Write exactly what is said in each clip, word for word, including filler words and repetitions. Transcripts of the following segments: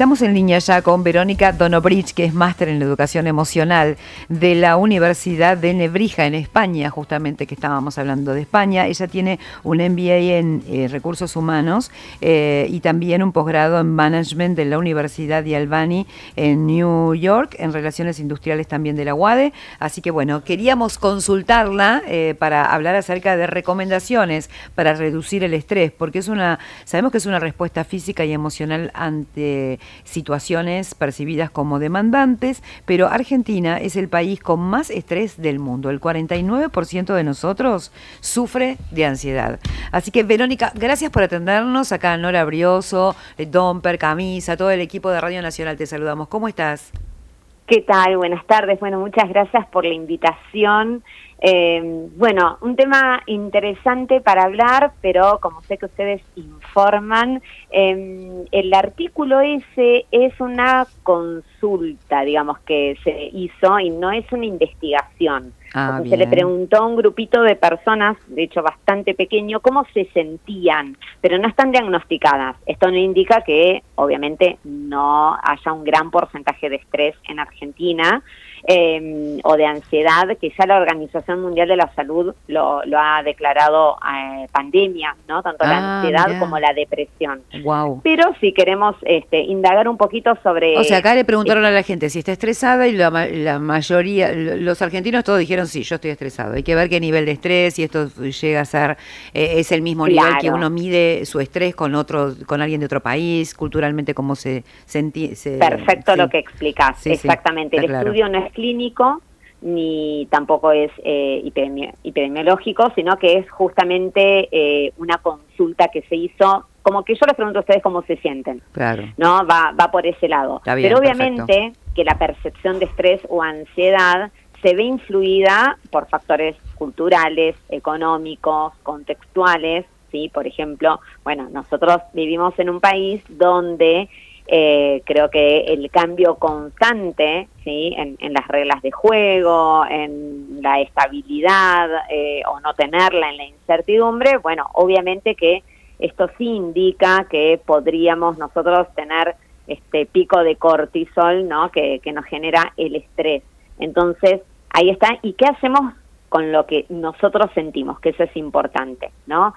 Estamos en línea ya con Verónica Donobrich, que es máster en educación emocional de la Universidad de Nebrija en España, justamente que estábamos hablando de España. Ella tiene un M B A en eh, recursos humanos eh, y también un posgrado en management de la Universidad de Albany en New York, en relaciones industriales también de la U A D E. Así que bueno, queríamos consultarla eh, para hablar acerca de recomendaciones para reducir el estrés, porque es una, sabemos que es una respuesta física y emocional ante situaciones percibidas como demandantes, pero Argentina es el país con más estrés del mundo. El cuarenta y nueve por ciento de nosotros sufre de ansiedad. Así que, Verónica, gracias por atendernos. Acá Nora Brioso, Domper, Camisa, todo el equipo de Radio Nacional, te saludamos. ¿Cómo estás? ¿Qué tal? Buenas tardes. Bueno, muchas gracias por la invitación. Eh, bueno, un tema interesante para hablar, pero como sé que ustedes informan, eh, el artículo ese es una consulta, digamos, que se hizo y no es una investigación. Ah, se le preguntó a un grupito de personas, de hecho bastante pequeño, cómo se sentían, pero no están diagnosticadas. Esto no indica que, obviamente, no haya un gran porcentaje de estrés en Argentina, Eh, o de ansiedad, que ya la Organización Mundial de la Salud lo, lo ha declarado eh, pandemia, ¿no? Tanto ah, la ansiedad mirá. como la depresión. Wow. Pero si queremos este, indagar un poquito sobre... O sea, acá le preguntaron eh, a la gente si está estresada y la, la mayoría, los argentinos todos dijeron sí, yo estoy estresado. Hay que ver qué nivel de estrés, si esto llega a ser, eh, es el mismo claro. nivel que uno mide su estrés con otro, con alguien de otro país, culturalmente cómo se... se, se Perfecto sí. lo que explicás, sí, exactamente. Sí, el claro. estudio no es clínico, ni tampoco es eh, epidemi- epidemiológico, sino que es justamente eh, una consulta que se hizo, como que yo les pregunto a ustedes cómo se sienten, claro. ¿no? Va, va por ese lado. Está bien, pero obviamente perfecto. que la percepción de estrés o ansiedad se ve influida por factores culturales, económicos, contextuales, ¿sí? Por ejemplo, bueno, nosotros vivimos en un país donde Eh, creo que el cambio constante, ¿sí? en, en las reglas de juego, en la estabilidad eh, o no tenerla, en la incertidumbre, bueno, obviamente que esto sí indica que podríamos nosotros tener este pico de cortisol, ¿no? que, que nos genera el estrés. Entonces, ahí está. ¿Y qué hacemos con lo que nosotros sentimos? Que eso es importante, ¿no?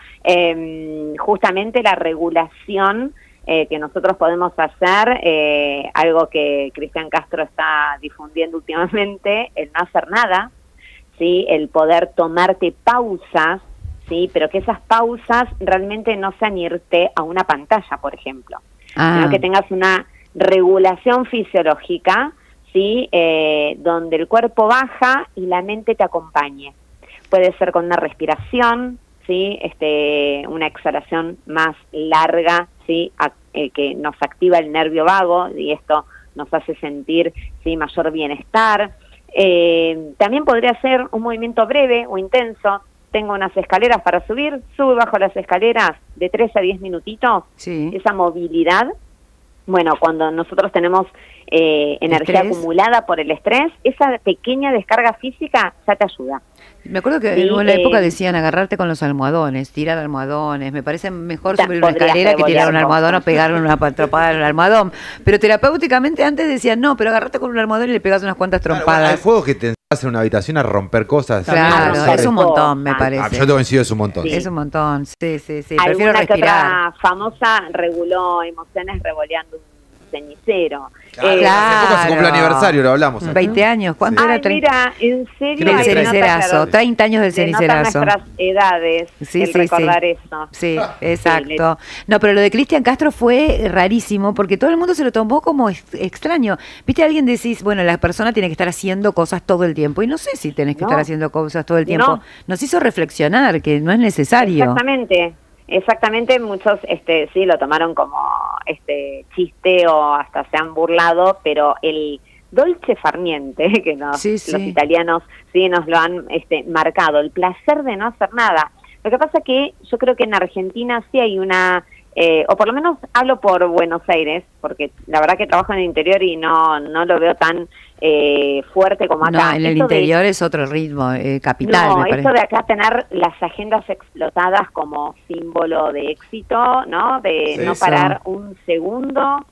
Eh, justamente la regulación Eh, que nosotros podemos hacer, eh, algo que Cristian Castro está difundiendo últimamente, el no hacer nada, ¿sí? El poder tomarte pausas, ¿sí? Pero que esas pausas realmente no sean irte a una pantalla, por ejemplo, ah. sino que tengas una regulación fisiológica, ¿sí? Eh, donde el cuerpo baja y la mente te acompañe. Puede ser con una respiración, ¿sí? Este, una exhalación más larga, ¿sí? A, eh, que nos activa el nervio vago y esto nos hace sentir, ¿sí? mayor bienestar. Eh, también podría ser un movimiento breve o intenso. Tengo unas escaleras para subir, subo y bajo las escaleras de tres a diez minutitos. Sí. Esa movilidad, bueno, cuando nosotros tenemos eh, energía ¿Estrés? acumulada por el estrés, esa pequeña descarga física ya te ayuda. Me acuerdo que sí, en la eh, época decían agarrarte con los almohadones, tirar almohadones. Me parece mejor subir una escalera que tirar un almohadón o pegar una tropada en un almohadón. Pero terapéuticamente antes decían, no, pero agarrate con un almohadón y le pegas unas cuantas trompadas. Claro, bueno, hay juegos que te enseñas en una habitación a romper cosas. Claro, romper es un montón, me cosas. parece. Ah, yo te coincido, es un montón. Sí. Es un montón, sí, sí, sí. Alguna Prefiero respirar. Que otra famosa reguló emociones revoleando un cenicero. Claro, eh, hace poco se cumple el aniversario, lo hablamos. veinte años, ¿cuánto sí. era? Ay, mira, en serio. Del cenicerazo, treinta años del cenicerazo. De nuestras edades, sí, el sí, recordar sí. eso. Sí, exacto. No, pero lo de Cristian Castro fue rarísimo porque todo el mundo se lo tomó como ex- extraño. Viste, alguien decís, bueno, la persona tiene que estar haciendo cosas todo el tiempo y no sé si tenés que no. estar haciendo cosas todo el tiempo. No. Nos hizo reflexionar que no es necesario. Exactamente. Exactamente, muchos este sí lo tomaron como este chiste o hasta se han burlado, pero el dolce far niente, que nos, sí, sí. los italianos sí nos lo han este marcado, el placer de no hacer nada. Lo que pasa que yo creo que en Argentina sí hay una, eh, o por lo menos hablo por Buenos Aires, porque la verdad que trabajo en el interior y no no lo veo tan eh, fuerte como acá. No, en el esto interior de, es otro ritmo, eh, capital, no, me parece. esto de acá tener las agendas explotadas como símbolo de éxito, ¿no? De Eso. no parar un segundo,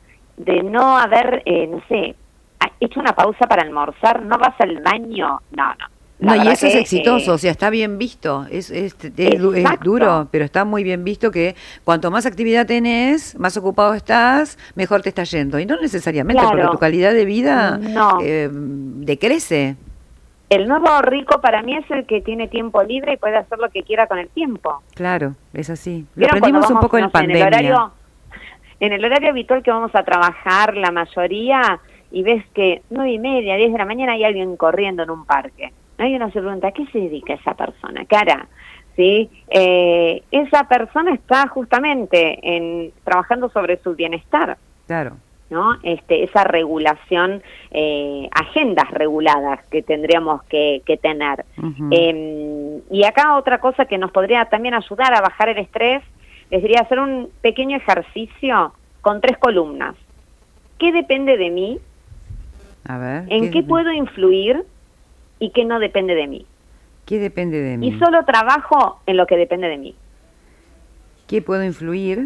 de no haber, eh, no sé, hecho una pausa para almorzar, no vas al baño, no, no. La no, y eso que, es exitoso, eh, o sea, está bien visto, es, es, es, es duro, pero está muy bien visto que cuanto más actividad tenés, más ocupado estás, mejor te está yendo. Y no necesariamente, claro, porque tu calidad de vida no. eh, decrece. El nuevo rico para mí es el que tiene tiempo libre y puede hacer lo que quiera con el tiempo. Claro, es así. Lo aprendimos un poco en pandemia. En el, horario, en el horario habitual que vamos a trabajar la mayoría, y ves que nueve y media, diez de la mañana hay alguien corriendo en un parque. Y uno se pregunta, ¿a qué se dedica esa persona? ¿Qué hará? ¿Sí? Eh, esa persona está justamente en trabajando sobre su bienestar. Claro. ¿No? Este, esa regulación, eh, agendas reguladas que tendríamos que, que tener. Uh-huh. eh, y acá otra cosa que nos podría también ayudar a bajar el estrés, les diría hacer un pequeño ejercicio con tres columnas. ¿Qué depende de mí? A ver, ¿En qué, qué puedo influir? ¿Y qué no depende de mí? ¿Qué depende de mí? Y solo trabajo en lo que depende de mí. ¿Qué puedo influir?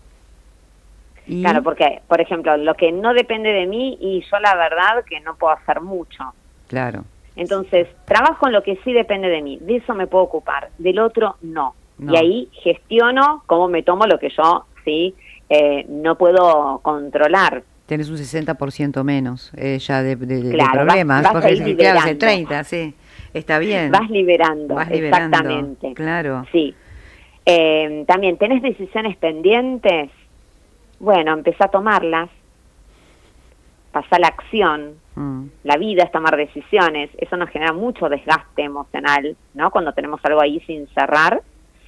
¿Y? Claro, porque, por ejemplo, lo que no depende de mí, y yo la verdad que no puedo hacer mucho. Claro. Entonces, trabajo en lo que sí depende de mí. De eso me puedo ocupar. Del otro, no. no. Y ahí gestiono cómo me tomo lo que yo, sí, eh, no puedo controlar. Tenés un sesenta por ciento menos eh, ya de, de, claro, de problemas, vas, vas porque claro, es el treinta, sí, está bien. Vas liberando, vas liberando, exactamente. Claro. Sí. Eh, también, ¿tenés decisiones pendientes? Bueno, empezá a tomarlas, pasá a la acción. Mm. La vida es tomar decisiones, eso nos genera mucho desgaste emocional, ¿no? Cuando tenemos algo ahí sin cerrar.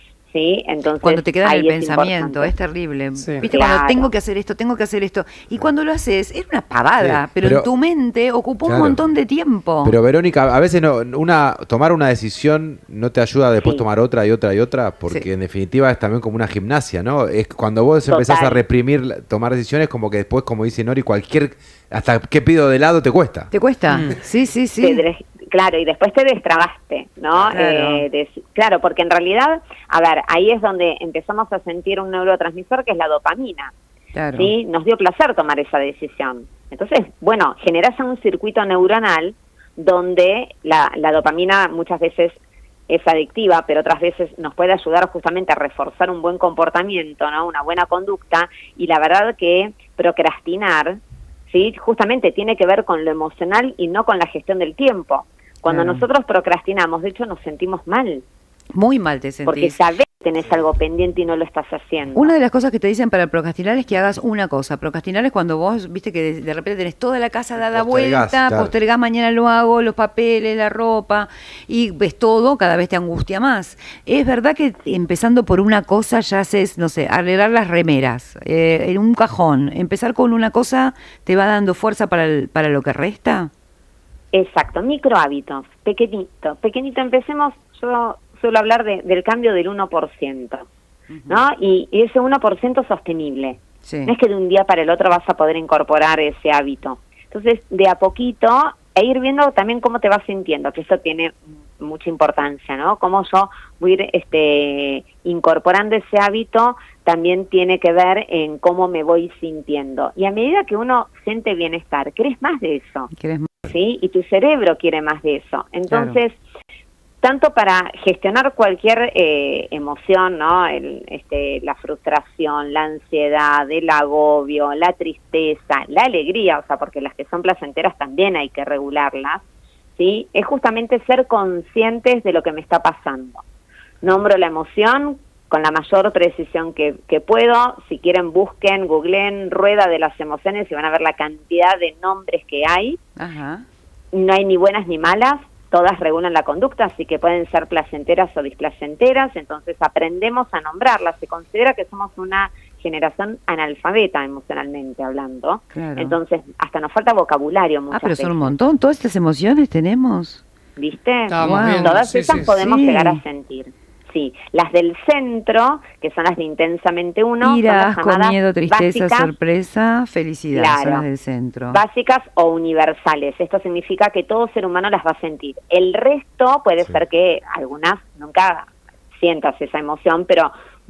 Sí, entonces cuando te queda en el es pensamiento, importante. Es terrible. Sí. Viste, claro. Cuando tengo que hacer esto, tengo que hacer esto. Y cuando lo haces, es una pavada, sí, pero, pero en tu mente ocupó claro. un montón de tiempo. Pero Verónica, a veces no, una tomar una decisión no te ayuda a después sí. tomar otra y otra y otra, porque sí. en definitiva es también como una gimnasia, ¿no? Es cuando vos Total. empezás a reprimir, tomar decisiones, como que después, como dice Nori, cualquier, hasta qué pido de lado te cuesta. ¿Te cuesta? Mm. Sí, sí, sí. Te, claro, y después te destrabaste, ¿no? Claro. Eh, des, claro, porque en realidad, a ver, ahí es donde empezamos a sentir un neurotransmisor que es la dopamina. Claro. ¿Sí? Nos dio placer tomar esa decisión. Entonces, bueno, generás un circuito neuronal donde la, la dopamina muchas veces es adictiva, pero otras veces nos puede ayudar justamente a reforzar un buen comportamiento, ¿no? Una buena conducta, y la verdad que procrastinar, ¿sí? Justamente tiene que ver con lo emocional y no con la gestión del tiempo. Cuando claro. nosotros procrastinamos, de hecho, nos sentimos mal. Muy mal te sentís. Porque sabés que tenés algo pendiente y no lo estás haciendo. Una de las cosas que te dicen para procrastinar es que hagas una cosa. Procrastinar es cuando vos, viste, que de, de repente tenés toda la casa dada vuelta, claro. postergás, mañana lo hago, los papeles, la ropa, y ves todo, cada vez te angustia más. Es verdad que empezando por una cosa ya haces, no sé, arreglar las remeras, eh, en un cajón. Empezar con una cosa te va dando fuerza para, el, para lo que resta. Exacto, micro hábitos, pequeñito, pequeñito. Empecemos, yo suelo hablar de, del cambio del uno por ciento, ¿no? Uh-huh. Y, y ese uno por ciento sostenible. Sí. No es que de un día para el otro vas a poder incorporar ese hábito. Entonces, de a poquito, e ir viendo también cómo te vas sintiendo, que eso tiene mucha importancia, ¿no? Cómo yo voy a ir este, incorporando ese hábito también tiene que ver en cómo me voy sintiendo. Y a medida que uno siente bienestar, querés más de eso. ¿Querés más? ¿Sí? Y tu cerebro quiere más de eso. Entonces, claro. tanto para gestionar cualquier eh, emoción, ¿no? El, este, la frustración, la ansiedad, el agobio, la tristeza, la alegría, o sea, porque las que son placenteras también hay que regularlas, ¿sí? Es justamente ser conscientes de lo que me está pasando. Nombro la emoción con la mayor precisión que, que puedo. Si quieren, busquen, googleen rueda de las emociones y van a ver la cantidad de nombres que hay. Ajá. No hay ni buenas ni malas, todas regulan la conducta, así que pueden ser placenteras o displacenteras, entonces aprendemos a nombrarlas. Se considera que somos una generación analfabeta emocionalmente hablando, claro. entonces hasta nos falta vocabulario muchas Ah, pero veces. son un montón, todas estas emociones tenemos. ¿Viste? Wow. Todas sí, esas sí, podemos sí. llegar a sentir. Sí, las del centro, que son las de intensamente uno, ira, son las asco, miedo, tristeza, básicas, sorpresa, felicidad, claro, son las del centro. Básicas o universales. Esto significa que todo ser humano las va a sentir. El resto puede sí. ser que algunas nunca sientas esa emoción, pero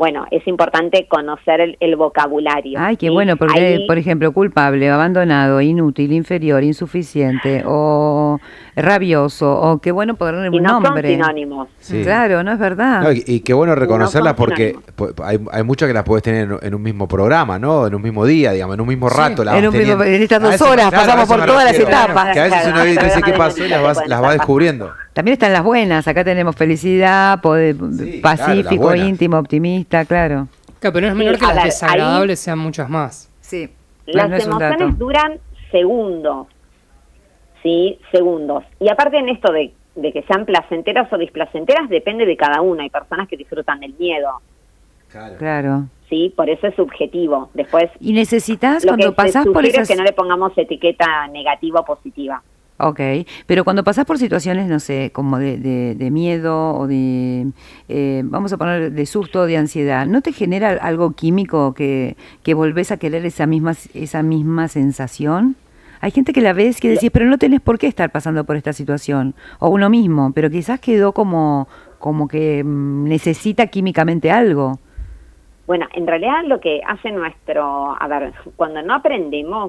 bueno, es importante conocer el, el vocabulario. Ay, qué ¿sí? bueno, porque, Ahí, por ejemplo, culpable, abandonado, inútil, inferior, insuficiente, o rabioso, o qué bueno ponerle y un no nombre. son sinónimos. Sí. Claro, no es verdad. No, y, y qué bueno reconocerlas No son porque sinónimos. po- hay, hay muchas que las podés tener en, en un mismo programa, ¿no? En un mismo día, digamos, en un mismo Sí, rato. las en vas un mismo- teniendo. en estas A dos eso- horas claro, pasamos a eso por me todas las refiero. etapas. Que a veces Claro, uno dice programas qué de pasó y las noticias vas, pueden las estar vas descubriendo. También están las buenas, acá tenemos felicidad, poder- Sí, claro, las pacífico, buenas. íntimo, optimista, claro. Claro, pero no es menor Sí, que a las ver, desagradables sean muchas más. Sí, Las no es un emociones dato. duran segundos, ¿sí? Segundos. Y aparte en esto de, de que sean placenteras o displacenteras, depende de cada uno. Hay personas que disfrutan del miedo, Claro. ¿sí? Por eso es subjetivo. Después, Y necesitas, lo cuando que pasás se por sugiere esas... es que no le pongamos etiqueta negativa o positiva. Ok, pero cuando pasás por situaciones, no sé, como de, de, de miedo o de, eh, vamos a poner, de susto o de ansiedad, ¿no te genera algo químico que, que volvés a querer esa misma, esa misma sensación? Hay gente que la ves que decís, pero no tenés por qué estar pasando por esta situación, o uno mismo, pero quizás quedó como, como que mm, necesita químicamente algo. Bueno, en realidad lo que hace nuestro... A ver, cuando no aprendemos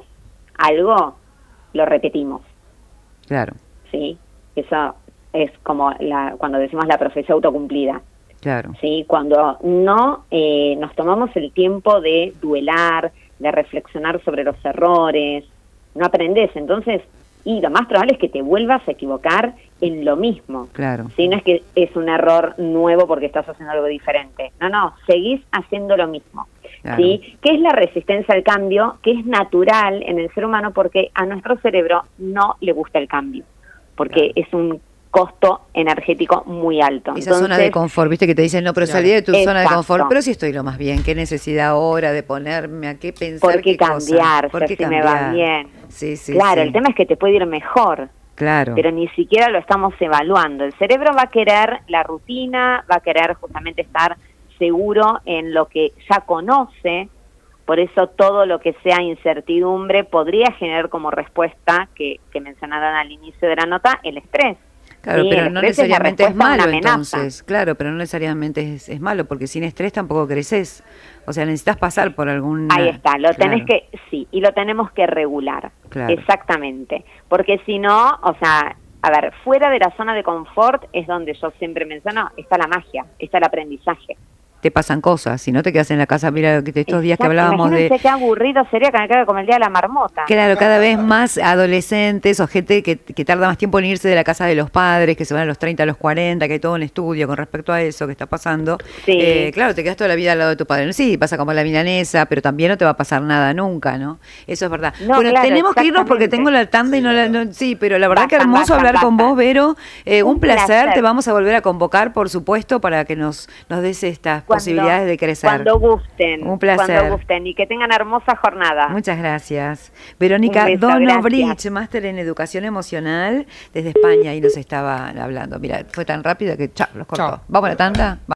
algo, lo repetimos. Claro, ¿Sí? Eso es como la, cuando decimos la profecía autocumplida, claro. ¿sí? Cuando no eh, nos tomamos el tiempo de duelar, de reflexionar sobre los errores, no aprendes, entonces, y lo más probable es que te vuelvas a equivocar en lo mismo. Claro. ¿Sí? No es que es un error nuevo porque estás haciendo algo diferente. No, no, seguís haciendo lo mismo. Claro. ¿Sí? ¿Qué es la resistencia al cambio? Que es natural en el ser humano porque a nuestro cerebro no le gusta el cambio, porque Claro. es un costo energético muy alto. Esa zona de Entonces, confort, viste que te dicen, no, pero Claro. salí de tu zona de Exacto. confort, pero si estoy lo más bien, qué necesidad ahora de ponerme a qué pensar, ¿por qué cosa? cambiar? ¿Por Si qué así me va cambiar? bien. Sí, sí, claro, sí. el tema es que te puede ir mejor, Claro, pero ni siquiera lo estamos evaluando. El cerebro va a querer la rutina, va a querer justamente estar seguro en lo que ya conoce, por eso todo lo que sea incertidumbre podría generar como respuesta, que, que mencionaron al inicio de la nota, el estrés. claro, Sí, pero el no estrés es la necesariamente es, respuesta a una malo amenaza. entonces, claro, pero no necesariamente es, es malo, porque sin estrés tampoco creces, o sea, necesitas pasar por algún... Ahí está, lo tenés Claro. que, sí, y lo tenemos que regular, Claro. exactamente, porque si no, o sea, a ver, fuera de la zona de confort es donde yo siempre menciono, está la magia, está el aprendizaje. Te pasan cosas, si no te quedas en la casa, mira, que estos días que Exacto, hablábamos de... imagínense qué aburrido sería que me quede como el día de la marmota. Claro, cada vez más adolescentes o gente que, que tarda más tiempo en irse de la casa de los padres, que se van a los treinta, a los cuarenta, que hay todo un estudio con respecto a eso que está pasando. Sí. Eh, claro, te quedas toda la vida al lado de tu padre. Sí, pasa como la milanesa, pero también no te va a pasar nada nunca, ¿no? Eso es verdad. No, bueno, claro, tenemos que irnos porque exactamente. tengo la tanda y no la... no- sí, pero la verdad que Basta, hermoso basta, hablar con basta. vos, Vero. Eh, un Un placer. placer. Te vamos a volver a convocar, por supuesto, para que nos, nos des estas Cuando- posibilidades de crecer. Cuando gusten, Un placer. cuando gusten y que tengan hermosa jornada. Muchas gracias. Verónica Un beso, Donobrich, gracias. máster en educación emocional desde España, y nos estaba hablando. Mira, fue tan rápido que chao, los cortó. Chao. Vamos a la tanda.